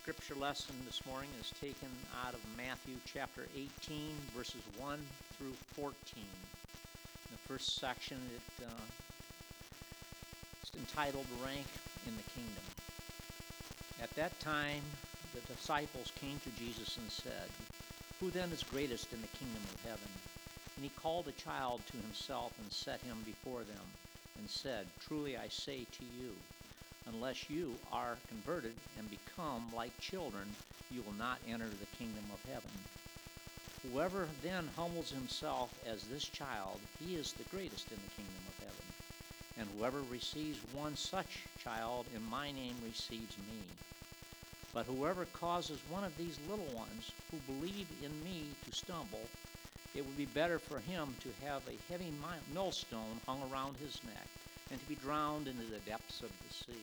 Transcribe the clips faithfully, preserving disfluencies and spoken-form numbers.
scripture lesson this morning is taken out of Matthew chapter eighteen, verses one through fourteen. In the first section, it, uh, it's entitled Rank in the Kingdom. At that time, the disciples came to Jesus and said, "Who then is greatest in the kingdom of heaven?" And he called a child to himself and set him before them, and said, "Truly I say to you, unless you are converted and become like children, you will not enter the kingdom of heaven. Whoever then humbles himself as this child, he is the greatest in the kingdom of heaven. And whoever receives one such child in my name receives me. But whoever causes one of these little ones who believe in me to stumble, it would be better for him to have a heavy millstone hung around his neck and to be drowned into the depths of the sea."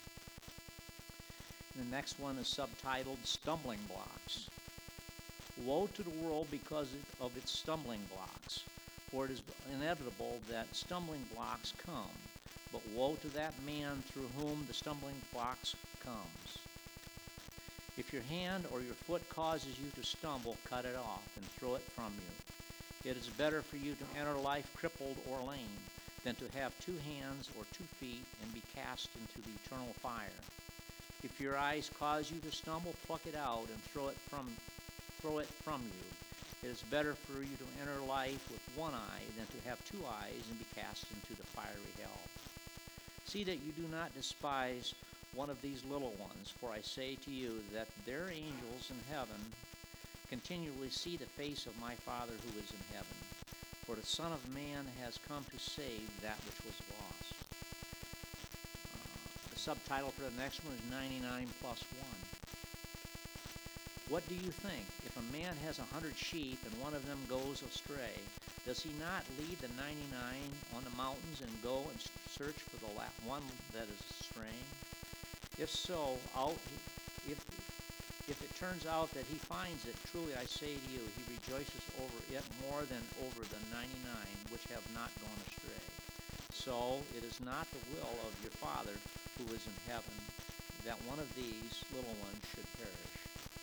The next one is subtitled Stumbling Blocks. Woe to the world because of its stumbling blocks, for it is inevitable that stumbling blocks come, but woe to that man through whom the stumbling blocks comes. If your hand or your foot causes you to stumble, cut it off and throw it from you. It is better for you to enter life crippled or lame than to have two hands or two feet and be cast into the eternal fire. If your eyes cause you to stumble, pluck it out and throw it from throw it from you. It is better for you to enter life with one eye than to have two eyes and be cast into the fiery hell. See that you do not despise one of these little ones, for I say to you that their angels in heaven continually see the face of my Father who is in heaven. For the Son of Man has come to save that which was lost. Uh, the subtitle for the next one is ninety-nine plus one. What do you think? If a man has a hundred sheep and one of them goes astray, does he not leave the ninety-nine on the mountains and go and search for the one that is straying? If so, out, if If it turns out that he finds it, truly I say to you, he rejoices over it more than over the ninety-nine which have not gone astray. So it is not the will of your Father who is in heaven that one of these little ones should perish.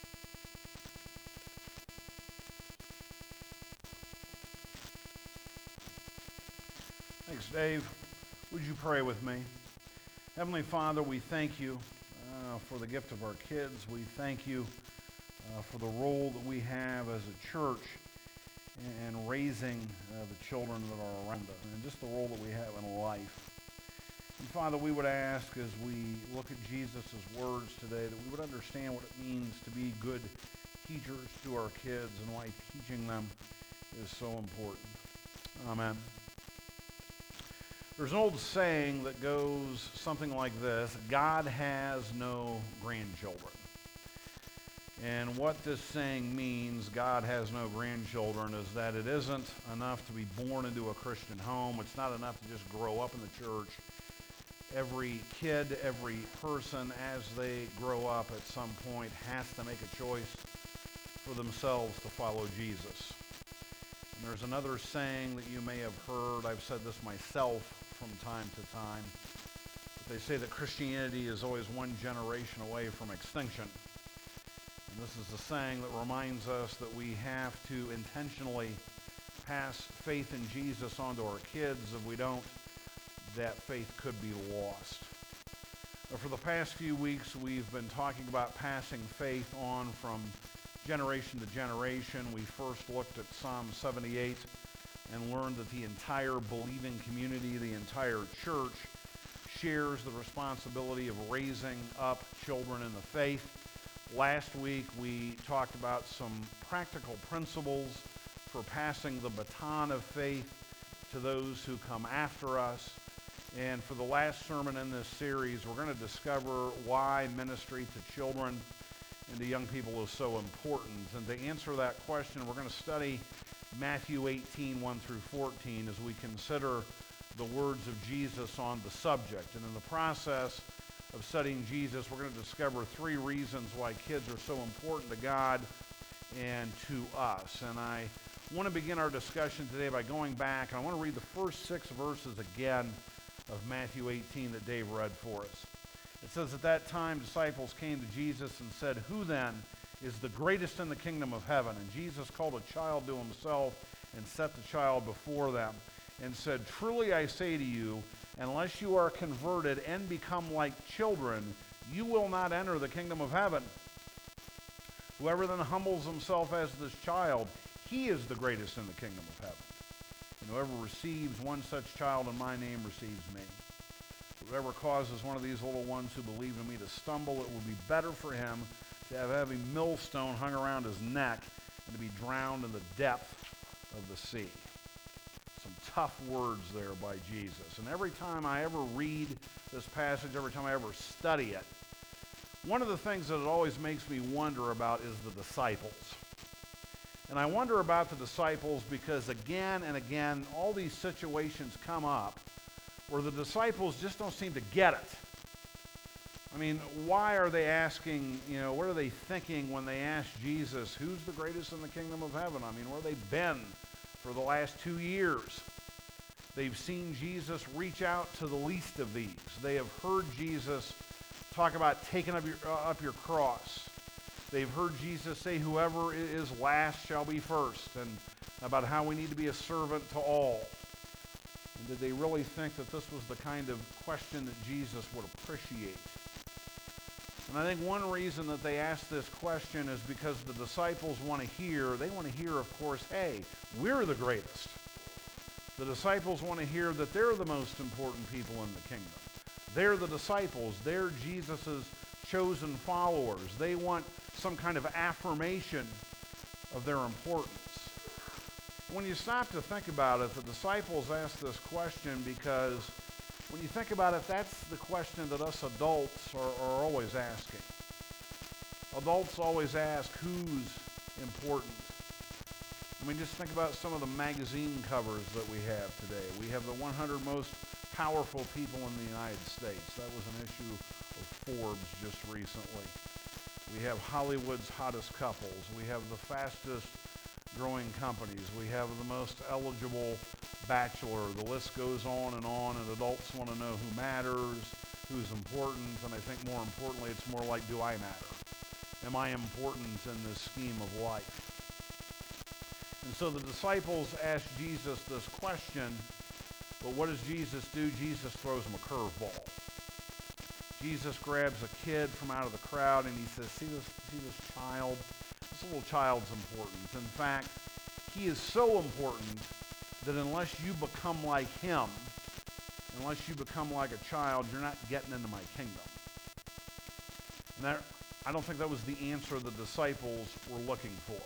Thanks, Dave. Would you pray with me? Heavenly Father, we thank you Uh, for the gift of our kids. We thank you uh, for the role that we have as a church in raising uh, the children that are around us, and just the role that we have in life. And Father, we would ask as we look at Jesus' words today that we would understand what it means to be good teachers to our kids and why teaching them is so important. Amen. There's an old saying that goes something like this: God has no grandchildren. And what this saying means, God has no grandchildren, is that it isn't enough to be born into a Christian home. It's not enough to just grow up in the church. Every kid, every person, as they grow up at some point, has to make a choice for themselves to follow Jesus. And there's another saying that you may have heard. I've said this myself from time to time. But they say that Christianity is always one generation away from extinction. And this is a saying that reminds us that we have to intentionally pass faith in Jesus on to our kids. If we don't, that faith could be lost. For the past few weeks, we've been talking about passing faith on from generation to generation. We first looked at Psalm seventy-eight and learned that the entire believing community, the entire church, shares the responsibility of raising up children in the faith. Last week, we talked about some practical principles for passing the baton of faith to those who come after us. And for the last sermon in this series, we're going to discover why ministry to children and to young people is so important. And to answer that question, we're going to study Matthew eighteen, one through fourteen, as we consider the words of Jesus on the subject. And in the process of studying Jesus, we're going to discover three reasons why kids are so important to God and to us. And I want to begin our discussion today by going back, and I want to read the first six verses again of Matthew eighteen that Dave read for us. It says, at that time disciples came to Jesus and said, "Who then is the greatest in the kingdom of heaven?" And Jesus called a child to himself and set the child before them and said, "Truly I say to you, unless you are converted and become like children, you will not enter the kingdom of heaven. Whoever then humbles himself as this child, he is the greatest in the kingdom of heaven. And whoever receives one such child in my name receives me. Whoever causes one of these little ones who believe in me to stumble, it will be better for him to have a heavy millstone hung around his neck and to be drowned in the depth of the sea." Some tough words there by Jesus. And every time I ever read this passage, every time I ever study it, one of the things that it always makes me wonder about is the disciples. And I wonder about the disciples because again and again, all these situations come up where the disciples just don't seem to get it. I mean, why are they asking, you know, what are they thinking when they ask Jesus, who's the greatest in the kingdom of heaven? I mean, where have they been for the last two years? They've seen Jesus reach out to the least of these. They have heard Jesus talk about taking up your, uh, up your cross. They've heard Jesus say, whoever is last shall be first, and about how we need to be a servant to all. And did they really think that this was the kind of question that Jesus would appreciate? And I think one reason that they asked this question is because the disciples want to hear, they want to hear, of course, hey, we're the greatest. The disciples want to hear that they're the most important people in the kingdom. They're the disciples. They're Jesus' chosen followers. They want some kind of affirmation of their importance. When you stop to think about it, the disciples asked this question because when you think about it, that's the question that us adults are, are always asking. Adults always ask, who's important? I mean, just think about some of the magazine covers that we have today. We have the one hundred most powerful people in the United States. That was an issue of Forbes just recently. We have Hollywood's hottest couples. We have the fastest growing companies. We have the most eligible bachelor. The list goes on and on, and adults want to know who matters, who's important, and I think more importantly, it's more like, do I matter? Am I important in this scheme of life? And so the disciples asked Jesus this question, but what does Jesus do? Jesus throws them a curveball. Jesus grabs a kid from out of the crowd and he says, see this, see this child? This little child's important. In fact, he is so important that unless you become like him, unless you become like a child, you're not getting into my kingdom. And that, I don't think that was the answer the disciples were looking for.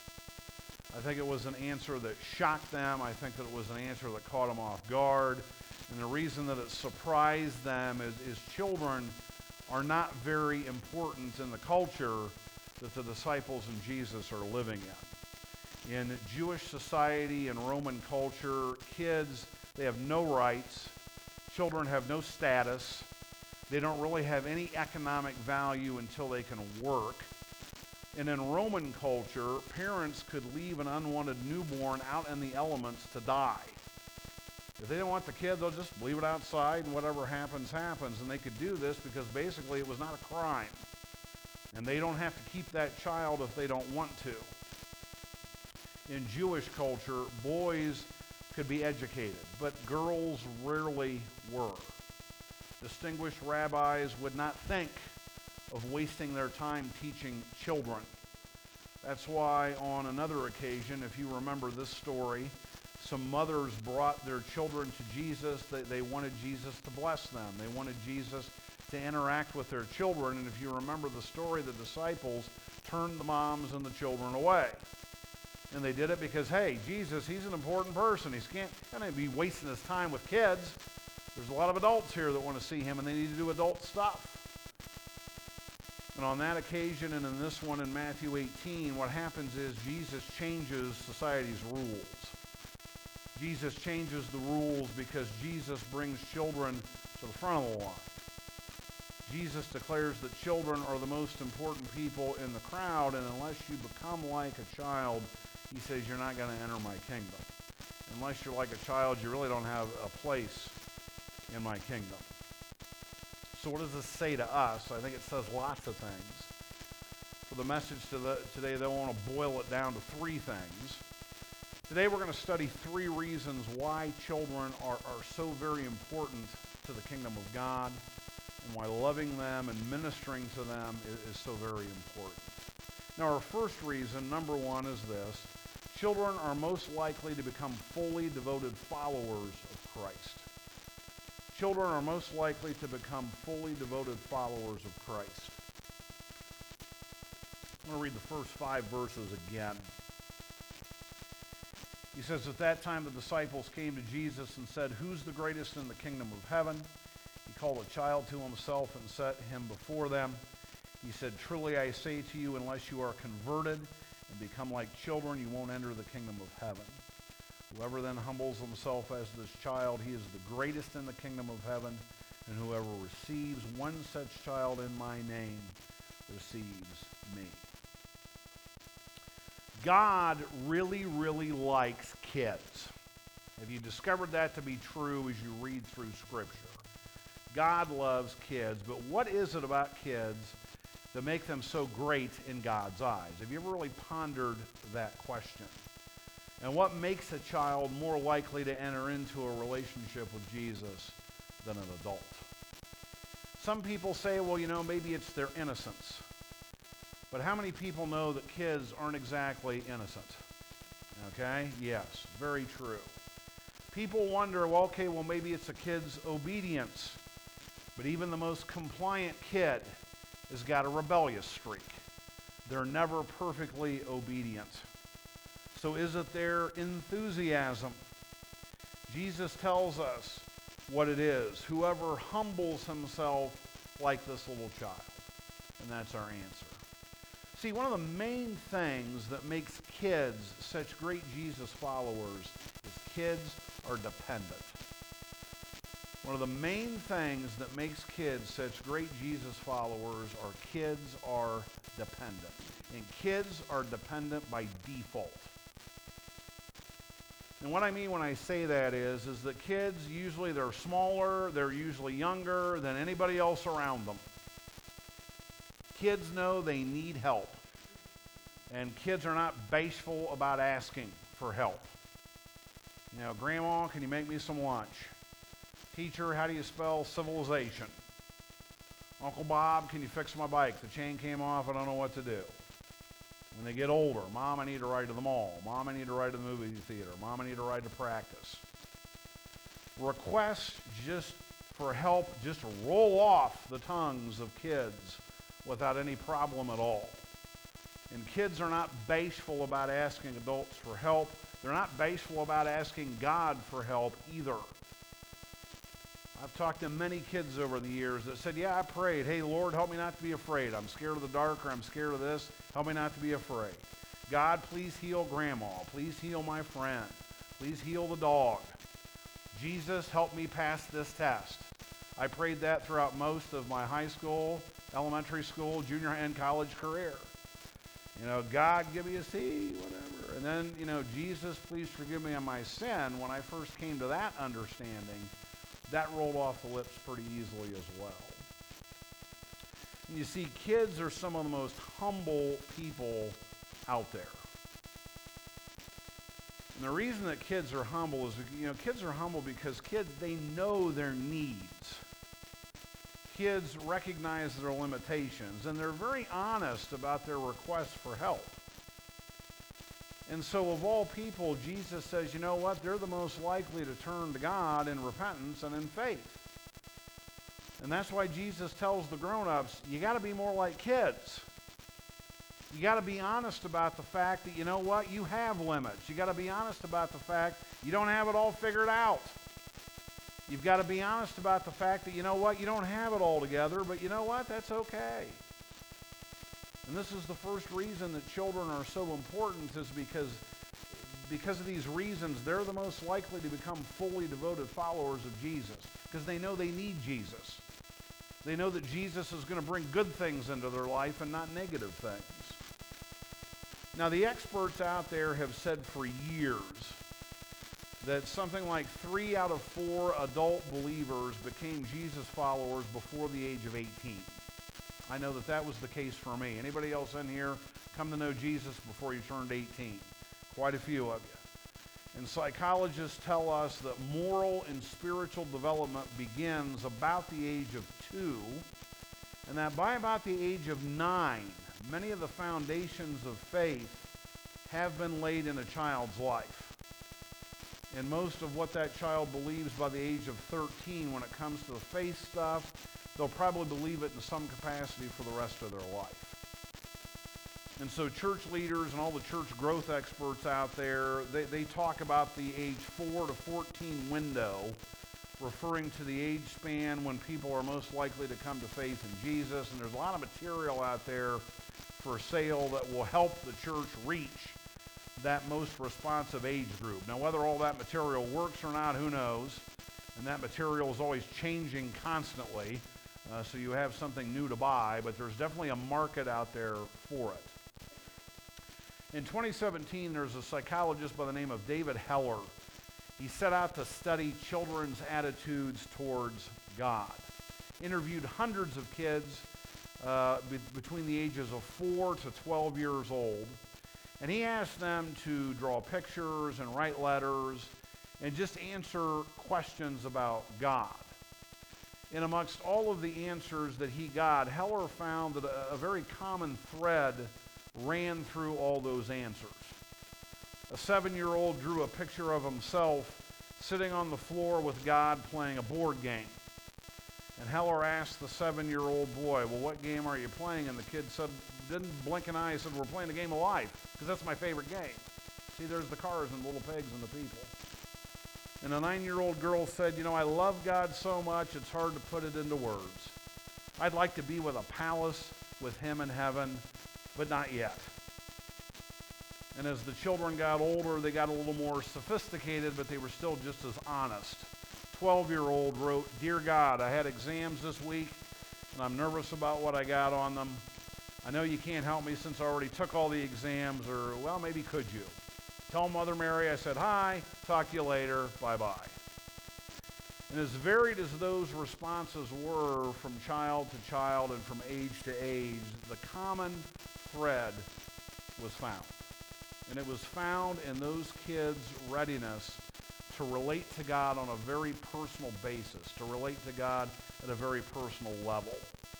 I think it was an answer that shocked them. I think that it was an answer that caught them off guard. And the reason that it surprised them is, is children are not very important in the culture that the disciples and Jesus are living in. In Jewish society and Roman culture, kids, they have no rights. Children have no status. They don't really have any economic value until they can work. And in Roman culture, parents could leave an unwanted newborn out in the elements to die. If they don't want the kid, they'll just leave it outside and whatever happens, happens. And they could do this because basically it was not a crime. And they don't have to keep that child if they don't want to. In Jewish culture, boys could be educated, but girls rarely were. Distinguished rabbis would not think of wasting their time teaching children. That's why on another occasion, if you remember this story, some mothers brought their children to Jesus. They, they wanted Jesus to bless them. They wanted Jesus to interact with their children. And if you remember the story, the disciples turned the moms and the children away. And they did it because, hey, Jesus, he's an important person. He can't kind of be wasting his time with kids. There's a lot of adults here that want to see him, and they need to do adult stuff. And on that occasion, and in this one in Matthew eighteen, what happens is Jesus changes society's rules. Jesus changes the rules because Jesus brings children to the front of the line. Jesus declares that children are the most important people in the crowd, and unless you become like a child, he says you're not going to enter my kingdom. Unless you're like a child, you really don't have a place in my kingdom. So what does this say to us? I think it says lots of things. For the message to the, today, they want to boil it down to three things. Today we're going to study three reasons why children are, are so very important to the kingdom of God, and why loving them and ministering to them is, is so very important. Now, our first reason, number one, is this. Children are most likely to become fully devoted followers of Christ. Children are most likely to become fully devoted followers of Christ. I'm going to read the first five verses again. He says, "At that time the disciples came to Jesus and said, 'Who's the greatest in the kingdom of heaven?' He called a child to himself and set him before them. He said, 'Truly I say to you, unless you are converted and become like children, you won't enter the kingdom of heaven. Whoever then humbles himself as this child, he is the greatest in the kingdom of heaven. And whoever receives one such child in my name receives me.'" God really, really likes kids. Have you discovered that to be true as you read through Scripture? God loves kids, but what is it about kids that make them so great in God's eyes? Have you ever really pondered that question? And what makes a child more likely to enter into a relationship with Jesus than an adult? Some people say, well, you know, maybe it's their innocence. But how many people know that kids aren't exactly innocent? Okay? Yes, very true. People wonder, well, okay, well, maybe it's a kid's obedience. But even the most compliant kid has got a rebellious streak. They're never perfectly obedient. So is it their enthusiasm? Jesus tells us what it is. Whoever humbles himself like this little child. And that's our answer. See, one of the main things that makes kids such great Jesus followers is kids are dependent. One of the main things that makes kids such great Jesus followers are kids are dependent. And kids are dependent by default. And what I mean when I say that is, is that kids, usually they're smaller, they're usually younger than anybody else around them. Kids know they need help. And kids are not bashful about asking for help. You know, Grandma, can you make me some lunch? Teacher, how do you spell civilization? Uncle Bob, can you fix my bike? The chain came off, I don't know what to do. When they get older, Mom, I need to ride to the mall. Mom, I need to ride to the movie theater. Mom, I need to ride to practice. Requests just for help just roll off the tongues of kids without any problem at all. And kids are not bashful about asking adults for help. They're not bashful about asking God for help either. I've talked to many kids over the years that said, yeah, I prayed. Hey, Lord, help me not to be afraid. I'm scared of the dark, or I'm scared of this. Help me not to be afraid. God, please heal Grandma. Please heal my friend. Please heal the dog. Jesus, help me pass this test. I prayed that throughout most of my high school, elementary school, junior and college career. You know, God, give me a C, whatever. And then, you know, Jesus, please forgive me of my sin. When I first came to that understanding, that rolled off the lips pretty easily as well. And you see, kids are some of the most humble people out there. And the reason that kids are humble is, you know, kids are humble because kids, they know their needs. Kids recognize their limitations, and they're very honest about their requests for help. And so of all people, Jesus says, you know what? They're the most likely to turn to God in repentance and in faith. And that's why Jesus tells the grown-ups, you got to be more like kids. You got to be honest about the fact that, you know what? You have limits. You got to be honest about the fact you don't have it all figured out. You've got to be honest about the fact that, you know what? You don't have it all together, but you know what? That's okay. And this is the first reason that children are so important, is because, because of these reasons, they're the most likely to become fully devoted followers of Jesus, because they know they need Jesus. They know that Jesus is going to bring good things into their life and not negative things. Now, the experts out there have said for years that something like three out of four adult believers became Jesus followers before the age of eighteen. I know that that was the case for me. Anybody else in here come to know Jesus before you turned eighteen? Quite a few of you. And psychologists tell us that moral and spiritual development begins about the age of two, and that by about the age of nine, many of the foundations of faith have been laid in a child's life. And most of what that child believes by the age of thirteen, when it comes to the faith stuff, they'll probably believe it in some capacity for the rest of their life. And so church leaders and all the church growth experts out there, they, they talk about the age four to fourteen window, referring to the age span when people are most likely to come to faith in Jesus. And there's a lot of material out there for sale that will help the church reach that most responsive age group. Now, whether all that material works or not, who knows? And that material is always changing constantly, uh, so you have something new to buy, but there's definitely a market out there for it. In twenty seventeen, there's a psychologist by the name of David Heller. He set out to study children's attitudes towards God. Interviewed hundreds of kids uh, be- between the ages of four to twelve years old. And he asked them to draw pictures and write letters and just answer questions about God. And amongst all of the answers that he got, Heller found that a, a very common thread ran through all those answers. A seven-year-old drew a picture of himself sitting on the floor with God playing a board game. And Heller asked the seven-year-old boy, well, what game are you playing? And the kid said, didn't blink an eye, he said, we're playing the game of life, because that's my favorite game. See, there's the cars and the little pigs and the people. And a nine-year-old girl said, you know, I love God so much, it's hard to put it into words. I'd like to be with a palace with him in heaven, but not yet. And as the children got older, they got a little more sophisticated, but they were still just as honest. twelve-year-old wrote, Dear God, I had exams this week, and I'm nervous about what I got on them. I know you can't help me since I already took all the exams, or, well, maybe could you? Tell Mother Mary I said hi, talk to you later, bye-bye. And as varied as those responses were from child to child and from age to age, the common thread was found. And it was found in those kids' readiness to relate to God on a very personal basis, to relate to God at a very personal level.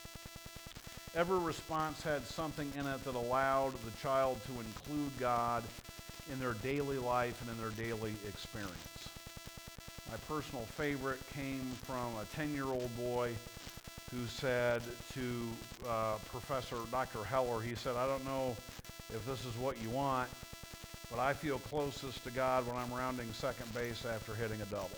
Every response had something in it that allowed the child to include God in their daily life and in their daily experience. My personal favorite came from a ten-year-old boy who said to uh, Professor Doctor Heller, he said, I don't know if this is what you want, but I feel closest to God when I'm rounding second base after hitting a double.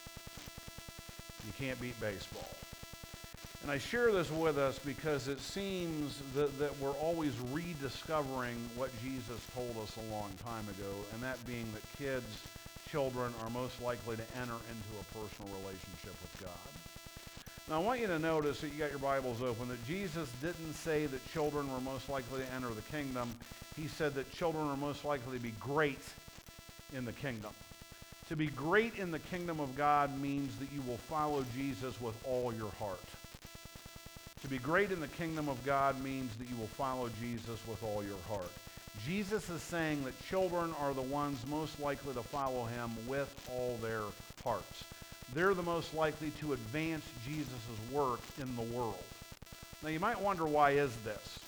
You can't beat baseball. And I share this with us because it seems that, that we're always rediscovering what Jesus told us a long time ago, and that being that kids, children, are most likely to enter into a personal relationship with God. Now I want you to notice that you got your Bibles open, that Jesus didn't say that children were most likely to enter the kingdom. He said that children are most likely to be great in the kingdom. To be great in the kingdom of God means that you will follow Jesus with all your heart. To be great in the kingdom of God means that you will follow Jesus with all your heart. Jesus is saying that children are the ones most likely to follow him with all their hearts. They're the most likely to advance Jesus' work in the world. Now you might wonder, why is this?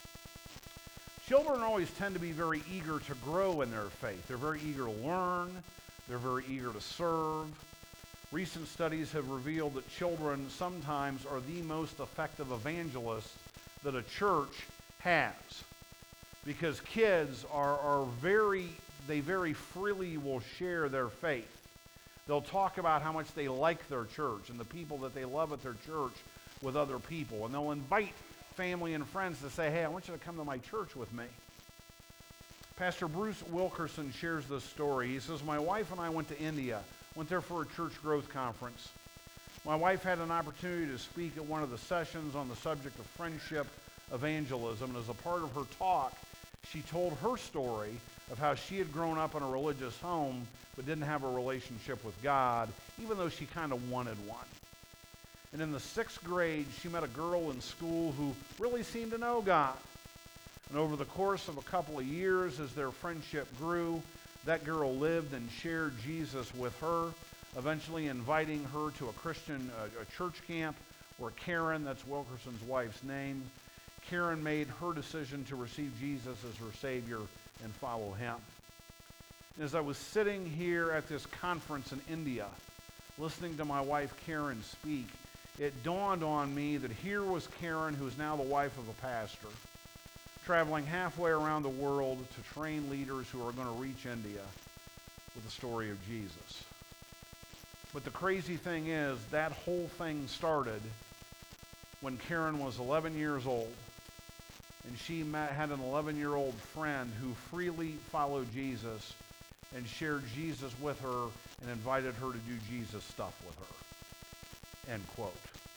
Children always tend to be very eager to grow in their faith. They're very eager to learn. They're very eager to serve. Recent studies have revealed that children sometimes are the most effective evangelists that a church has, because kids are, are very, they very freely will share their faith. They'll talk about how much they like their church and the people that they love at their church with other people, and they'll invite family and friends to say, hey, I want you to come to my church with me. Pastor Bruce Wilkerson shares this story. He says, my wife and I went to India. Went there for a church growth conference. My wife had an opportunity to speak at one of the sessions on the subject of friendship evangelism, and as a part of her talk, She told her story of how she had grown up in a religious home but didn't have a relationship with God, even though she kind of wanted one. And in the sixth grade, she met a girl in school who really seemed to know God. And over the course of a couple of years, as their friendship grew, that girl lived and shared Jesus with her, eventually inviting her to a Christian uh, a church camp where Karen, that's Wilkerson's wife's name, Karen made her decision to receive Jesus as her Savior and follow him. And as I was sitting here at this conference in India, listening to my wife Karen speak, it dawned on me that here was Karen, who is now the wife of a pastor, traveling halfway around the world to train leaders who are going to reach India with the story of Jesus. But the crazy thing is, that whole thing started when Karen was eleven years old, and she met, had an eleven-year-old friend who freely followed Jesus and shared Jesus with her and invited her to do Jesus stuff with her. End quote.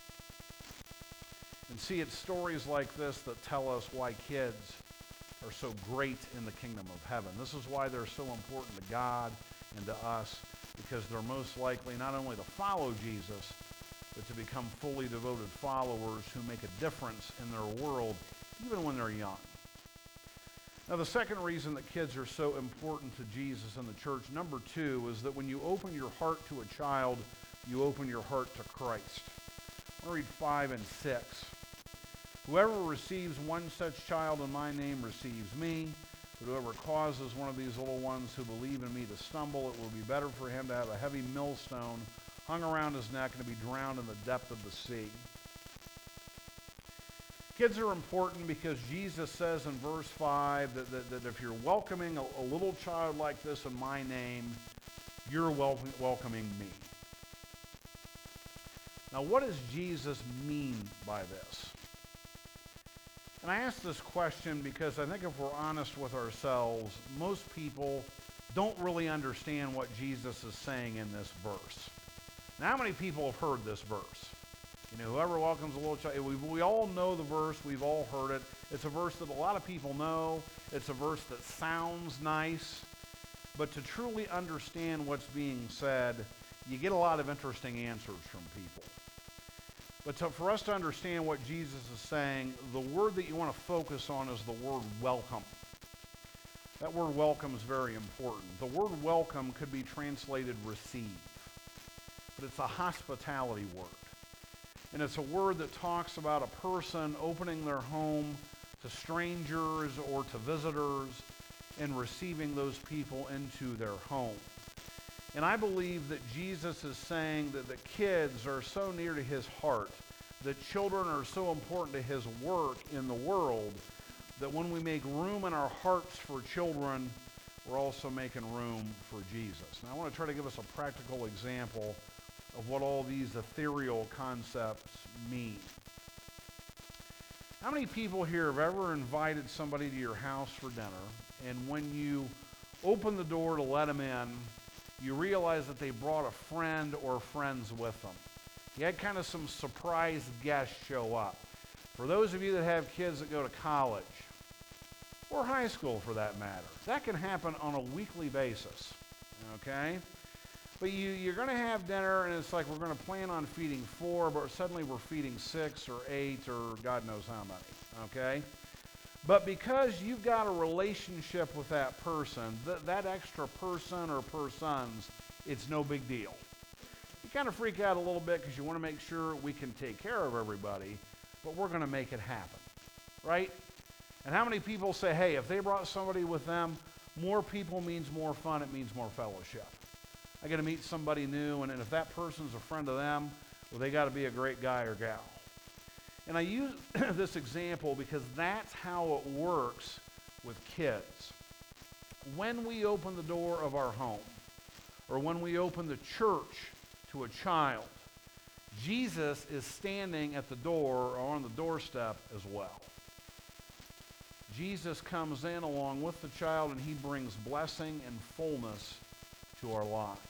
And see, it's stories like this that tell us why kids are so great in the kingdom of heaven. This is why they're so important to God and to us, because they're most likely not only to follow Jesus, but to become fully devoted followers who make a difference in their world, even when they're young. Now, the second reason that kids are so important to Jesus in the church, number two, is that when you open your heart to a child, you open your heart to Christ. I'll read five and six. Whoever receives one such child in my name receives me, but whoever causes one of these little ones who believe in me to stumble, it will be better for him to have a heavy millstone hung around his neck and to be drowned in the depth of the sea. Kids are important because Jesus says in verse five that, that, that if you're welcoming a, a little child like this in my name, you're wel- welcoming me. Now, what does Jesus mean by this? And I ask this question because I think if we're honest with ourselves, most people don't really understand what Jesus is saying in this verse. Now, how many people have heard this verse? You know, whoever welcomes a little child, we, we all know the verse, we've all heard it. It's a verse that a lot of people know. It's a verse that sounds nice. But to truly understand what's being said, you get a lot of interesting answers from people. But to, for us to understand what Jesus is saying, the word that you want to focus on is the word welcome. That word welcome is very important. The word welcome could be translated receive, but it's a hospitality word. And it's a word that talks about a person opening their home to strangers or to visitors and receiving those people into their home. And I believe that Jesus is saying that the kids are so near to his heart, that children are so important to his work in the world, that when we make room in our hearts for children, we're also making room for Jesus. Now, I want to try to give us a practical example of what all these ethereal concepts mean. How many people here have ever invited somebody to your house for dinner, and when you open the door to let them in, you realize that they brought a friend or friends with them? You had kind of some surprise guests show up. For those of you that have kids that go to college, or high school for that matter, that can happen on a weekly basis, okay? But you, you're going to have dinner, and it's like we're going to plan on feeding four, but suddenly we're feeding six or eight or God knows how many, okay? But because you've got a relationship with that person, th- that extra person or persons, it's no big deal. You kind of freak out a little bit because you want to make sure we can take care of everybody, but we're going to make it happen, right? And how many people say, hey, if they brought somebody with them, more people means more fun, it means more fellowship. I got to meet somebody new, and if that person's a friend of them, well, they got to be a great guy or gal. And I use this example because that's how it works with kids. When we open the door of our home, or when we open the church to a child, Jesus is standing at the door or on the doorstep as well. Jesus comes in along with the child, and he brings blessing and fullness to our lives.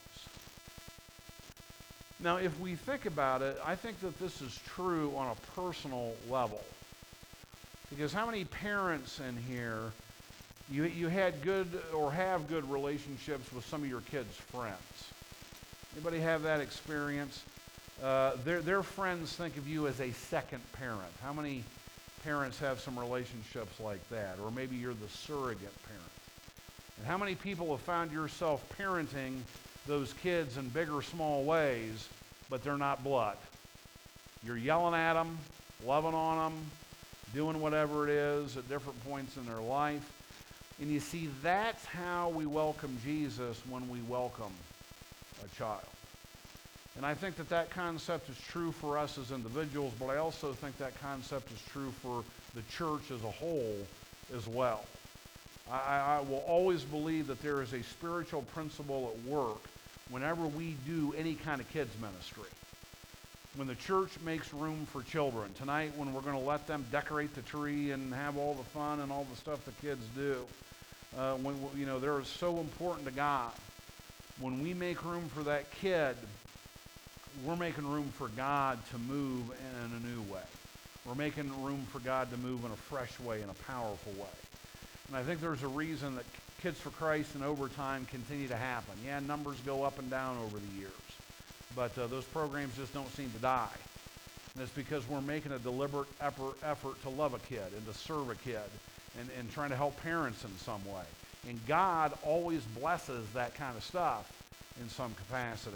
Now, if we think about it, I think that this is true on a personal level. Because how many parents in here You, you had good or have good relationships with some of your kids' friends. Anybody have that experience? Uh, their, their friends think of you as a second parent. How many parents have some relationships like that? Or maybe you're the surrogate parent. And how many people have found yourself parenting those kids in big or small ways, but they're not blood? You're yelling at them, loving on them, doing whatever it is at different points in their life. And you see, that's how we welcome Jesus when we welcome a child. And I think that that concept is true for us as individuals, but I also think that concept is true for the church as a whole as well. I, I will always believe that there is a spiritual principle at work whenever we do any kind of kids ministry. When the church makes room for children, tonight when we're going to let them decorate the tree and have all the fun and all the stuff the kids do, uh, when you know they're so important to God. When we make room for that kid, we're making room for God to move in a new way. We're making room for God to move in a fresh way, in a powerful way. And I think there's a reason that Kids for Christ and Overtime continue to happen. Yeah, numbers go up and down over the years, but uh, those programs just don't seem to die. And it's because we're making a deliberate effort, effort to love a kid and to serve a kid and, and trying to help parents in some way. And God always blesses that kind of stuff in some capacity.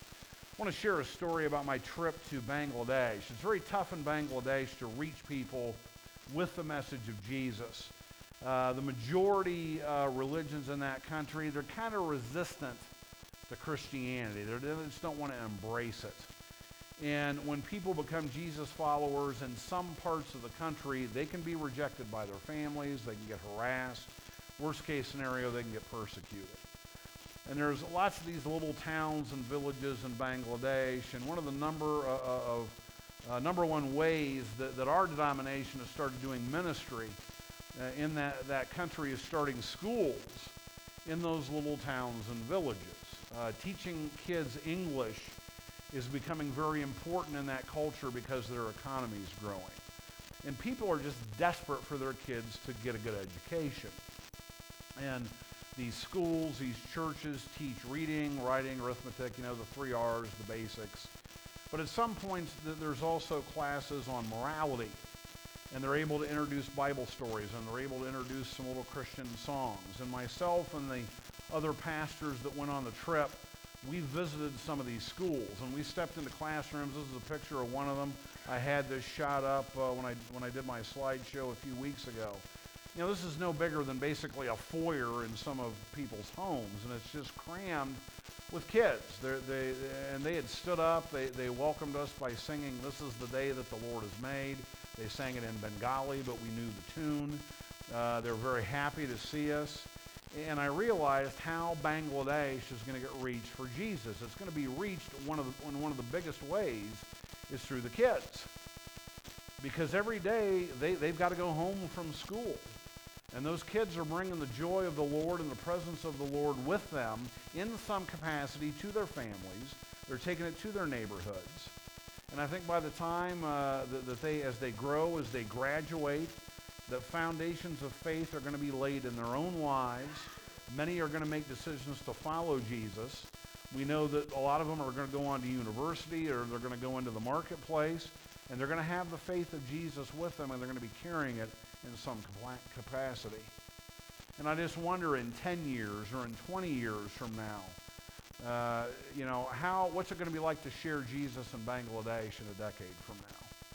I want to share a story about my trip to Bangladesh. It's very tough in Bangladesh to reach people with the message of Jesus. Uh, the majority uh, religions in that country, they're kind of resistant to Christianity. They're, they just don't want to embrace it. And when people become Jesus followers in some parts of the country, they can be rejected by their families, they can get harassed. Worst case scenario, they can get persecuted. And there's lots of these little towns and villages in Bangladesh, and one of the number uh, of uh, number one ways that, that our denomination has started doing ministry uh, in that, that country is starting schools in those little towns and villages. Uh, teaching kids English is becoming very important in that culture because their economy is growing. And people are just desperate for their kids to get a good education. And these schools, these churches teach reading, writing, arithmetic, you know, the three R's, the basics. But at some points, th- there's also classes on morality. And they're able to introduce Bible stories, and they're able to introduce some little Christian songs. And myself and the other pastors that went on the trip, we visited some of these schools, and we stepped into classrooms. This is a picture of one of them. I had this shot up uh, when I when I did my slideshow a few weeks ago. You know, this is no bigger than basically a foyer in some of people's homes, and it's just crammed with kids. They're, they and they had stood up. They they welcomed us by singing, "This is the day that the Lord has made." They sang it in Bengali, but we knew the tune. Uh, they were very happy to see us. And I realized how Bangladesh is going to get reached for Jesus. It's going to be reached one of the, in one of the biggest ways is through the kids. Because every day they, they've got to go home from school. And those kids are bringing the joy of the Lord and the presence of the Lord with them in some capacity to their families. They're taking it to their neighborhoods. And I think by the time uh, that, that they, as they grow, as they graduate, the foundations of faith are going to be laid in their own lives. Many are going to make decisions to follow Jesus. We know that a lot of them are going to go on to university, or they're going to go into the marketplace, and they're going to have the faith of Jesus with them, and they're going to be carrying it in some capacity. And I just wonder in ten years or in twenty years from now, uh, you know, how what's it going to be like to share Jesus in Bangladesh in a decade from now?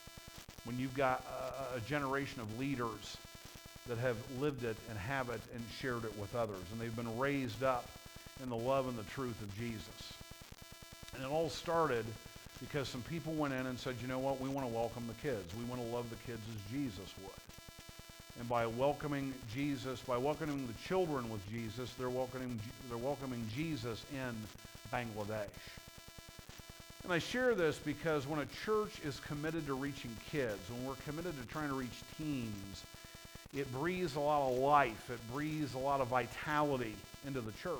When you've got a, a generation of leaders that have lived it and have it and shared it with others, and they've been raised up in the love and the truth of Jesus. And it all started because some people went in and said, you know what, we want to welcome the kids. We want to love the kids as Jesus would. And by welcoming Jesus, by welcoming the children with Jesus, they're welcoming, they're welcoming Jesus in Bangladesh. And I share this because when a church is committed to reaching kids, when we're committed to trying to reach teens, it breathes a lot of life. It breathes a lot of vitality into the church.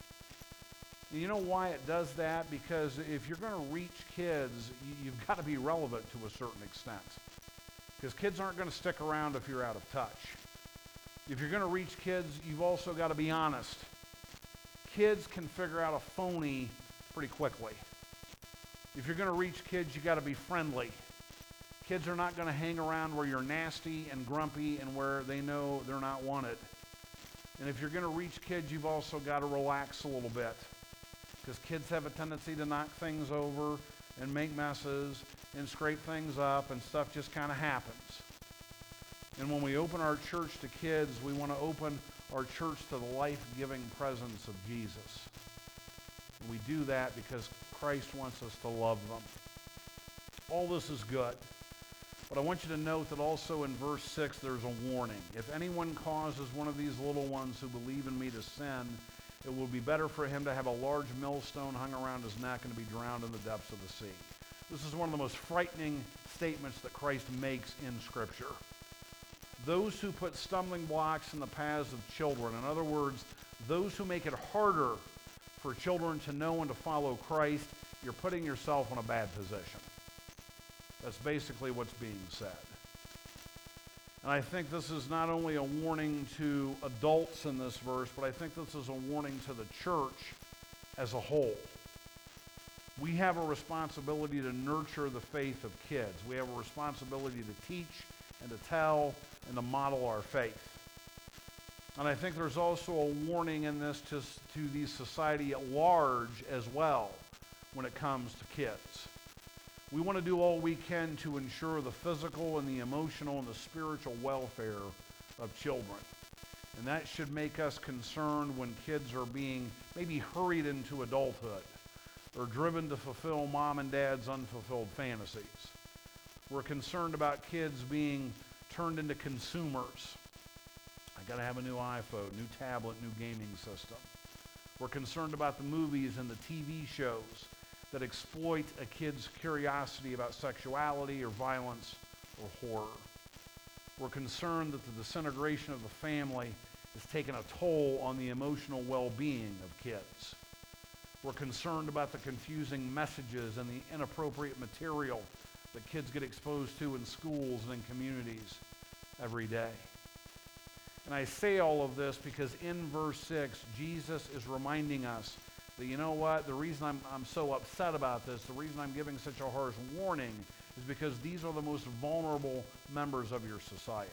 And you know why it does that? Because if you're going to reach kids, you've got to be relevant to a certain extent. Because kids aren't going to stick around if you're out of touch. If you're going to reach kids, you've also got to be honest. Kids can figure out a phony pretty quickly. If you're going to reach kids, you got to be friendly. Kids are not going to hang around where you're nasty and grumpy and where they know they're not wanted. And if you're going to reach kids, you've also got to relax a little bit, because kids have a tendency to knock things over and make messes and scrape things up, and stuff just kind of happens. And when we open our church to kids, we want to open our church to the life-giving presence of Jesus. And we do that because Christ wants us to love them. All this is good. But I want you to note that also in verse six there's a warning. If anyone causes one of these little ones who believe in me to sin, it will be better for him to have a large millstone hung around his neck and to be drowned in the depths of the sea. This is one of the most frightening statements that Christ makes in Scripture. Those who put stumbling blocks in the paths of children, in other words, those who make it harder for children to know and to follow Christ, you're putting yourself in a bad position. That's basically what's being said. And I think this is not only a warning to adults in this verse, but I think this is a warning to the church as a whole. We have a responsibility to nurture the faith of kids. We have a responsibility to teach and to tell and to model our faith. And I think there's also a warning in this to, to the society at large as well when it comes to kids. We want to do all we can to ensure the physical and the emotional and the spiritual welfare of children. And that should make us concerned when kids are being maybe hurried into adulthood or driven to fulfill mom and dad's unfulfilled fantasies. We're concerned about kids being turned into consumers. I got to have a new iPhone, new tablet, new gaming system. We're concerned about the movies and the T V shows that exploit a kid's curiosity about sexuality or violence or horror. We're concerned that the disintegration of the family is taking a toll on the emotional well-being of kids. We're concerned about the confusing messages and the inappropriate material that kids get exposed to in schools and in communities every day. And I say all of this because in verse six, Jesus is reminding us that, you know what, the reason I'm, I'm so upset about this, the reason I'm giving such a harsh warning is because these are the most vulnerable members of your society.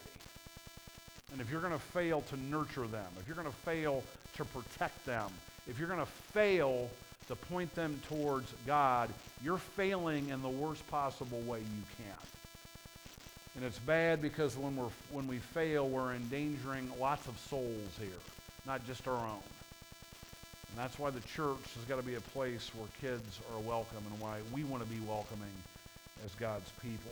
And if you're going to fail to nurture them, if you're going to fail to protect them, if you're going to fail to point them towards God, you're failing in the worst possible way you can. And it's bad because when we're when we fail, we're endangering lots of souls here, not just our own. And that's why the church has got to be a place where kids are welcome and why we want to be welcoming as God's people.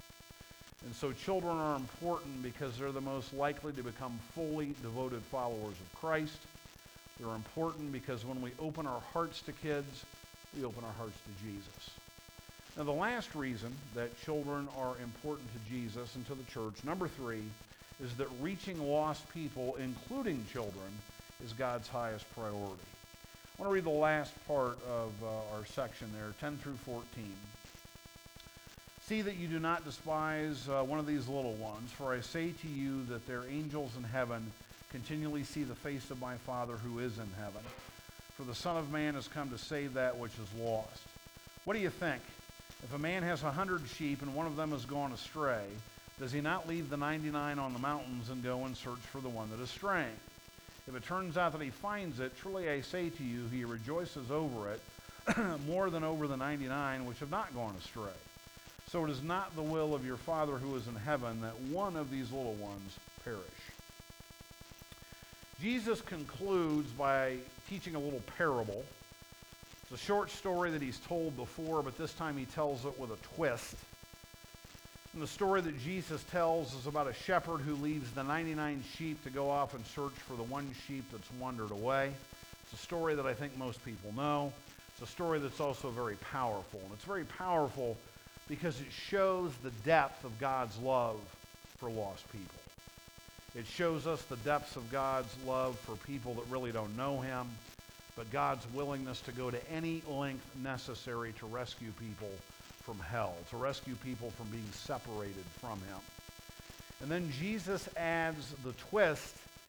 And so children are important because they're the most likely to become fully devoted followers of Christ. They're important because when we open our hearts to kids, we open our hearts to Jesus. Now, the last reason that children are important to Jesus and to the church, number three, is that reaching lost people, including children, is God's highest priority. I want to read the last part of uh, our section there, ten through fourteen. See that you do not despise uh, one of these little ones, for I say to you that their angels in heaven continually see the face of my Father who is in heaven. For the Son of Man has come to save that which is lost. What do you think? If a man has a hundred sheep and one of them has gone astray, does he not leave the ninety-nine on the mountains and go and search for the one that is straying? If it turns out that he finds it, truly I say to you, he rejoices over it more than over the ninety-nine which have not gone astray. So it is not the will of your Father who is in heaven that one of these little ones perish. Jesus concludes by teaching a little parable. It's a short story that he's told before, but this time he tells it with a twist. And the story that Jesus tells is about a shepherd who leaves the ninety-nine sheep to go off and search for the one sheep that's wandered away. It's a story that I think most people know. It's a story that's also very powerful. And it's very powerful because it shows the depth of God's love for lost people. It shows us the depths of God's love for people that really don't know him, but God's willingness to go to any length necessary to rescue people from hell, to rescue people from being separated from him. And then Jesus adds the twist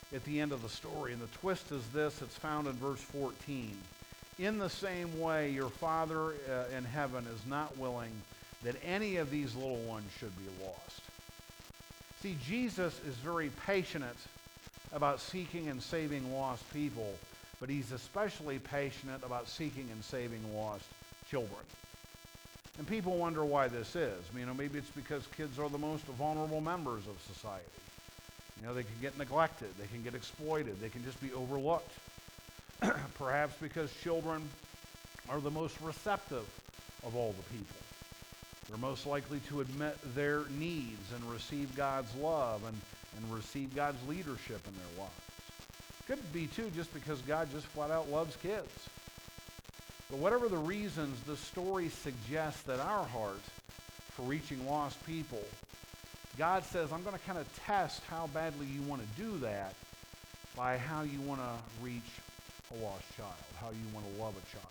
at the end of the story. And the twist is this, it's found in verse fourteen. In the same way, your Father uh, in heaven is not willing that any of these little ones should be lost. See, Jesus is very passionate about seeking and saving lost people, but he's especially passionate about seeking and saving lost children. And people wonder why this is. You know, maybe it's because kids are the most vulnerable members of society. You know, they can get neglected, they can get exploited, they can just be overlooked. Perhaps because children are the most receptive of all the people. They're most likely to admit their needs and receive God's love and, and receive God's leadership in their lives. Could be, too, just because God just flat out loves kids. But whatever the reasons, the story suggests that our heart for reaching lost people, God says, I'm going to kind of test how badly you want to do that by how you want to reach a lost child, how you want to love a child.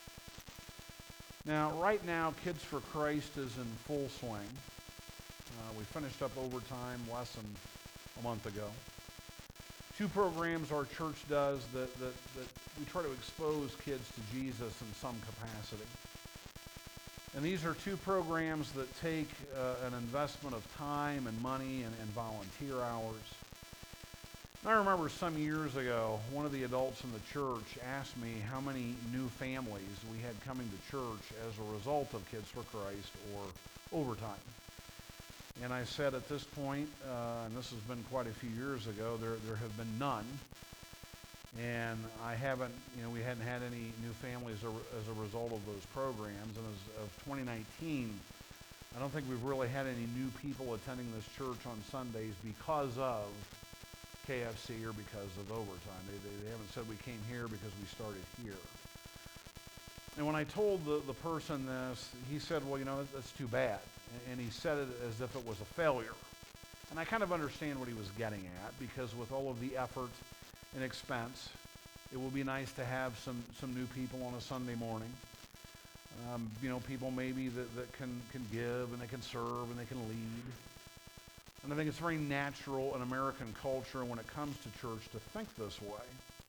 Now, right now, Kids for Christ is in full swing. Uh, we finished up overtime less than a month ago. Two programs our church does that, that, that we try to expose kids to Jesus in some capacity. And these are two programs that take uh, an investment of time and money and, and volunteer hours. And I remember some years ago, one of the adults in the church asked me how many new families we had coming to church as a result of Kids for Christ or overtime. And I said at this point, uh, and this has been quite a few years ago, there, there have been none. And I haven't, you know, we hadn't had any new families as a result of those programs. And as of twenty nineteen, I don't think we've really had any new people attending this church on Sundays because of K F C or because of overtime. They, they, they haven't said we came here because we started here. And when I told the, the person this, he said, well, you know, that's too bad. And, and he said it as if it was a failure. And I kind of understand what he was getting at, because with all of the effort and expense, it will be nice to have some, some new people on a Sunday morning. Um, you know, people maybe that, that can, can give and they can serve and they can lead. And I think it's very natural in American culture when it comes to church to think this way.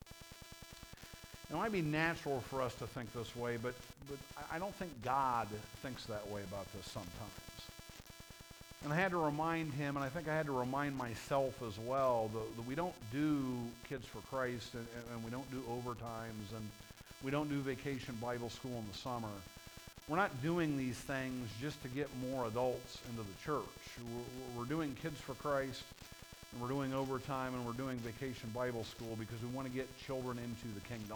It might be natural for us to think this way, but, but I don't think God thinks that way about this sometimes. And I had to remind him, and I think I had to remind myself as well, that, that we don't do Kids for Christ, and, and we don't do overtimes, and we don't do Vacation Bible School in the summer. We're not doing these things just to get more adults into the church. We're, we're doing Kids for Christ, and we're doing overtime, and we're doing Vacation Bible School because we want to get children into the kingdom.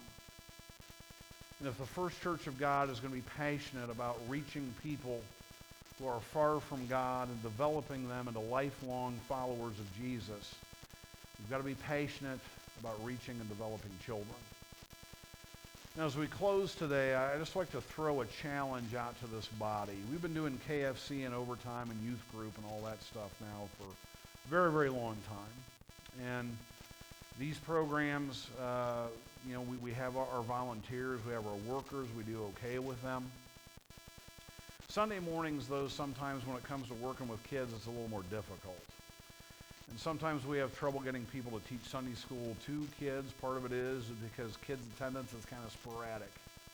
And if the First Church of God is going to be passionate about reaching people who are far from God and developing them into lifelong followers of Jesus, we've got to be passionate about reaching and developing children. Now, as we close today, I'd just like to throw a challenge out to this body. We've been doing K F C and overtime and youth group and all that stuff now for a very, very long time. And these programs, uh, you know, we, we have our, our volunteers, we have our workers, we do okay with them. Sunday mornings, though, sometimes when it comes to working with kids, it's a little more difficult. And sometimes we have trouble getting people to teach Sunday school to kids. Part of it is because kids' attendance is kind of sporadic.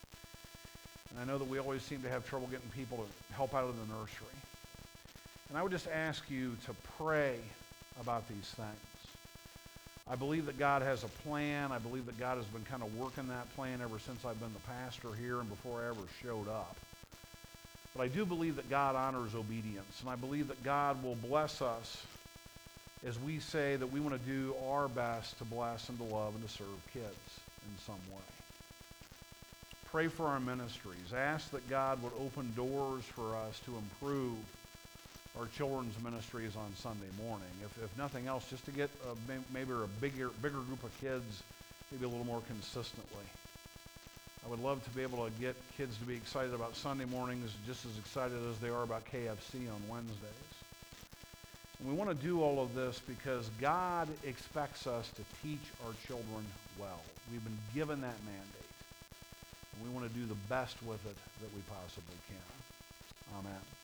And I know that we always seem to have trouble getting people to help out in the nursery. And I would just ask you to pray about these things. I believe that God has a plan. I believe that God has been kind of working that plan ever since I've been the pastor here and before I ever showed up. But I do believe that God honors obedience, and I believe that God will bless us as we say that we want to do our best to bless and to love and to serve kids in some way. Pray for our ministries. Ask that God would open doors for us to improve our children's ministries on Sunday morning. If, if nothing else, just to get a, maybe a bigger, bigger group of kids, maybe a little more consistently. I would love to be able to get kids to be excited about Sunday mornings just as excited as they are about K F C on Wednesdays. And we want to do all of this because God expects us to teach our children well. We've been given that mandate. And we want to do the best with it that we possibly can. Amen.